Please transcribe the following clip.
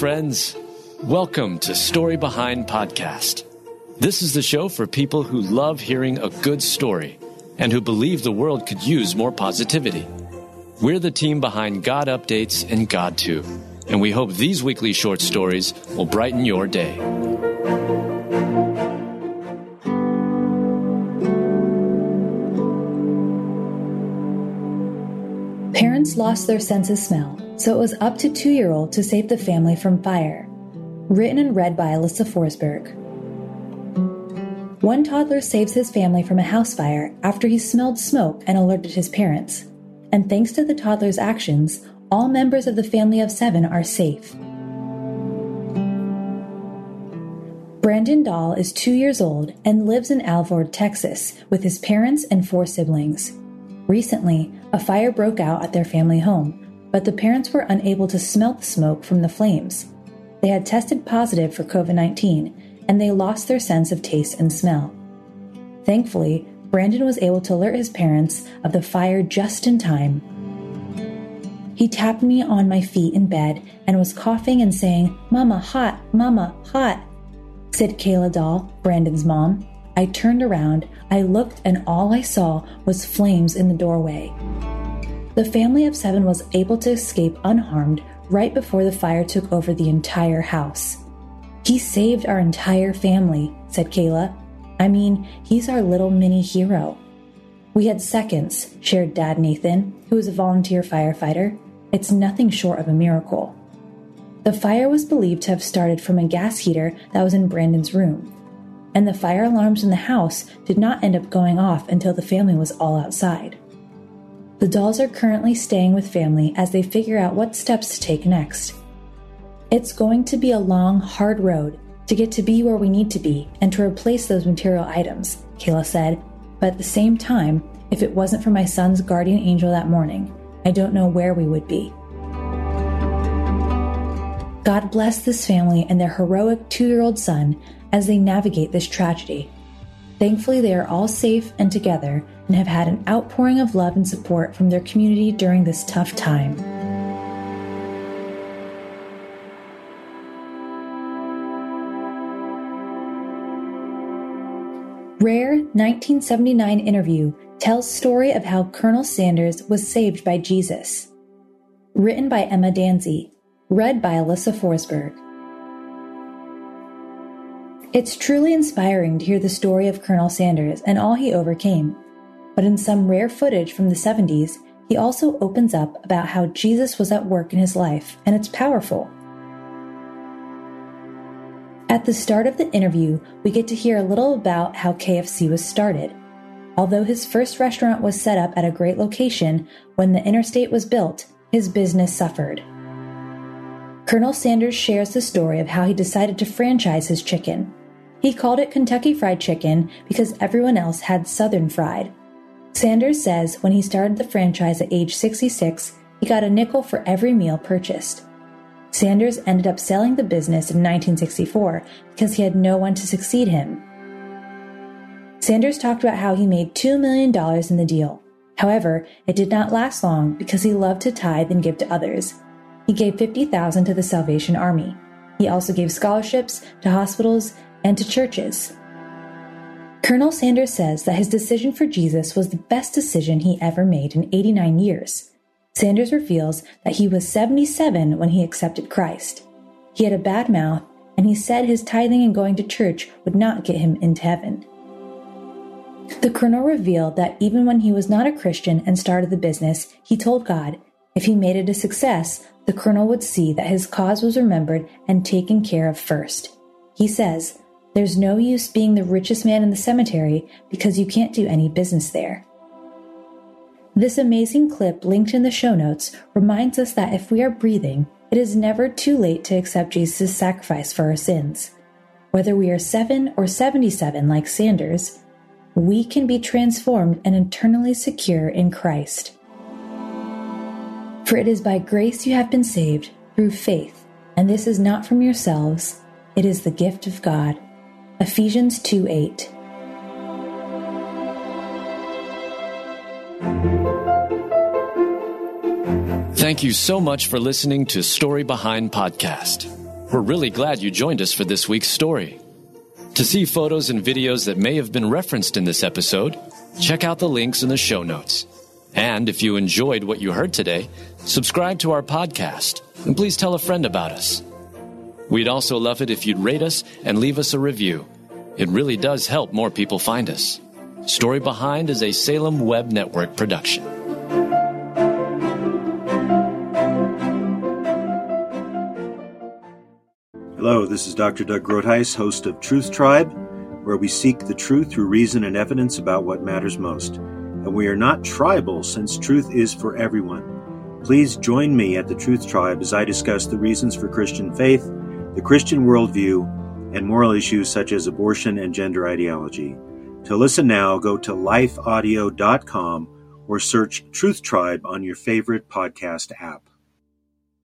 friends. Welcome to Story Behind Podcast. This is the show for people who love hearing a good story and who believe the world could use more positivity. We're the team behind God Updates and God Too, and we hope these weekly short stories will brighten your day. Parents lost their sense of smell, so it was up to 2-year-old to save the family from fire. Written and read by Alyssa Forsberg. One toddler saves his family from a house fire after he smelled smoke and alerted his parents. And thanks to the toddler's actions, all members of the family of 7 are safe. Brandon Dahl is 2 years old and lives in Alvord, Texas, with his parents and 4 siblings. Recently, a fire broke out at their family home, but the parents were unable to smell the smoke from the flames. They had tested positive for COVID-19, and they lost their sense of taste and smell. Thankfully, Brandon was able to alert his parents of the fire just in time. He tapped me on my feet in bed and was coughing and saying, "Mama, hot, Mama, hot," said Kayla Dahl, Brandon's mom. I turned around, I looked, and all I saw was flames in the doorway. The family of 7 was able to escape unharmed right before the fire took over the entire house. "He saved our entire family," said Kayla. "I mean, he's our little mini hero." "We had seconds," shared Dad Nathan, who is a volunteer firefighter. "It's nothing short of a miracle." The fire was believed to have started from a gas heater that was in Brandon's room, and the fire alarms in the house did not end up going off until the family was all outside. The Dahls are currently staying with family as they figure out what steps to take next. "It's going to be a long, hard road to get to be where we need to be and to replace those material items," Kayla said, "but at the same time, if it wasn't for my son's guardian angel that morning, I don't know where we would be." God bless this family and their heroic 2-year-old son as they navigate this tragedy. Thankfully, they are all safe and together and have had an outpouring of love and support from their community during this tough time. Rare 1979 interview tells story of how Colonel Sanders was saved by Jesus. Written by Emma Danzy. Read by Alyssa Forsberg. It's truly inspiring to hear the story of Colonel Sanders and all he overcame. But in some rare footage from the 70s, he also opens up about how Jesus was at work in his life, and it's powerful. At the start of the interview, we get to hear a little about how KFC was started. Although his first restaurant was set up at a great location, when the interstate was built, his business suffered. Colonel Sanders shares the story of how he decided to franchise his chicken. He called it Kentucky Fried Chicken because everyone else had Southern Fried. Sanders says when he started the franchise at age 66, he got a nickel for every meal purchased. Sanders ended up selling the business in 1964 because he had no one to succeed him. Sanders talked about how he made $2 million in the deal. However, it did not last long because he loved to tithe and give to others. He gave $50,000 to the Salvation Army. He also gave scholarships to hospitals and to churches. Colonel Sanders says that his decision for Jesus was the best decision he ever made in 89 years. Sanders reveals that he was 77 when he accepted Christ. He had a bad mouth, and he said his tithing and going to church would not get him into heaven. The colonel revealed that even when he was not a Christian and started the business, he told God, if he made it a success, the colonel would see that his cause was remembered and taken care of first. He says, "There's no use being the richest man in the cemetery because you can't do any business there." This amazing clip linked in the show notes reminds us that if we are breathing, it is never too late to accept Jesus' sacrifice for our sins. Whether we are 7 or 77 like Sanders, we can be transformed and eternally secure in Christ. For it is by grace you have been saved, through faith, and this is not from yourselves, it is the gift of God. Ephesians 2:8. Thank you so much for listening to Story Behind Podcast. We're really glad you joined us for this week's story. To see photos and videos that may have been referenced in this episode, check out the links in the show notes. And if you enjoyed what you heard today, subscribe to our podcast, and please tell a friend about us. We'd also love it if you'd rate us and leave us a review. It really does help more people find us. Story Behind is a Salem Web Network production. Hello, this is Dr. Doug Groothuis, host of Truth Tribe, where we seek the truth through reason and evidence about what matters most. And we are not tribal, since truth is for everyone. Please join me at the Truth Tribe as I discuss the reasons for Christian faith, the Christian worldview, and moral issues such as abortion and gender ideology. To listen now, go to lifeaudio.com or search Truth Tribe on your favorite podcast app.